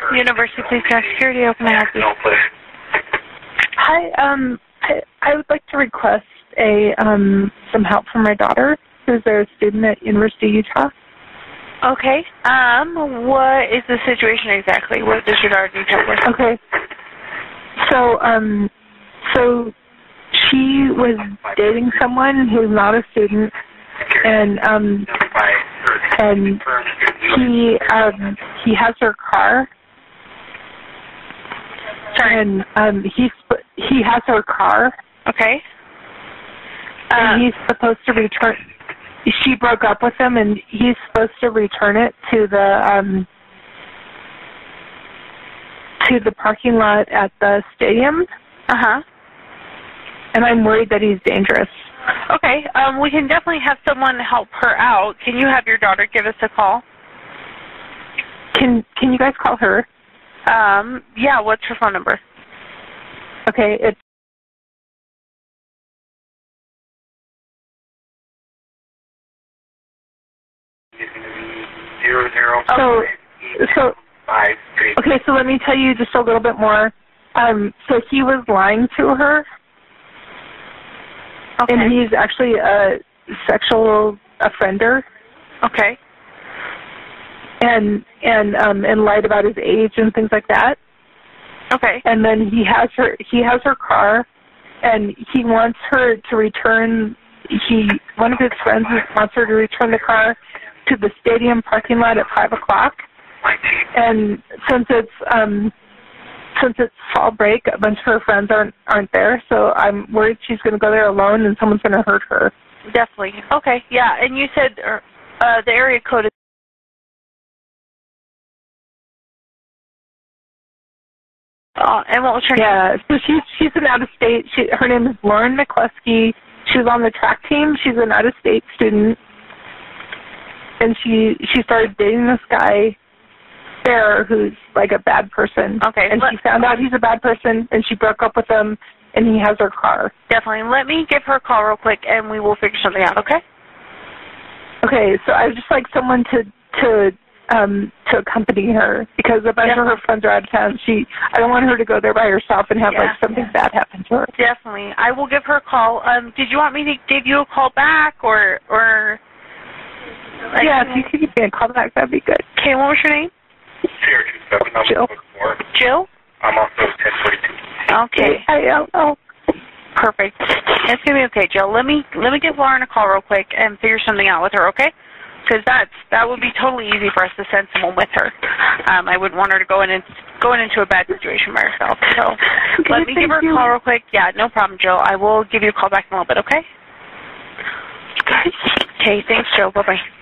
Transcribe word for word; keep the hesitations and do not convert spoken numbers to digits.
University Police and Security, how can I help you? Hi, um, I, I would like to request a um some help from my daughter, who's a student at University of Utah. Okay. Um, what is the situation exactly? What does your daughter need help with? Okay. So, um, so she was dating someone who's not a student, and um, and he um he has her car. Sorry. And um, he he has her car. Okay. Uh, and he's supposed to return. She broke up with him, and he's supposed to return it to the um, to the parking lot at the stadium. Uh huh. And I'm worried that he's dangerous. Okay. Um, we can definitely have someone help her out. Can you have your daughter give us a call? Can Can you guys call her? Um, yeah, what's her phone number? Okay, it's zero zero so so five. Okay, so let me tell you just a little bit more. Um, so he was lying to her, Okay. and he's actually a sexual offender. Okay. And and um and lied about his age and things like that. Okay. And then he has her he has her car, and he wants her to return. He one of his friends wants her to return the car to the stadium parking lot at five o'clock. And since it's um since it's fall break, a bunch of her friends aren't aren't there. So I'm worried she's going to go there alone and someone's going to hurt her. Definitely. Okay. Yeah. And you said uh, the area code is. Uh, and what was her name? Yeah, so she's she's an out-of-state. She, her name is Lauren McCluskey. She was on the track team. She's an out-of-state student, and she she started dating this guy there who's like a bad person. Okay. And she found out he's a bad person, and she broke up with him, and he has her car. Definitely. Let me give her a call real quick, and we will figure something out. Okay. Okay, so I would just like someone to to um to accompany her because a bunch Definitely. of her friends are out of town. She I don't want her to go there by herself and have Yeah. like something bad happen to her. Definitely. I will give her a call. Um, did you want me to give you a call back or or? Like, Yeah, if you could give me a call back, that'd be good. Okay. What was your name? Jill. Jill. I'm also ten forty-two. Okay. I don't know. Perfect. It's gonna be okay, Jill. Let me let me give Lauren a call real quick and figure something out with her. Okay. Because that's that would be totally easy for us to send someone with her. Um, I wouldn't want her to go in and going into a bad situation by herself. So Okay, let me give her a thank call you. real quick. Yeah, no problem, Jill. I will give you a call back in a little bit. Okay. Okay. Thanks, Jill. Bye bye.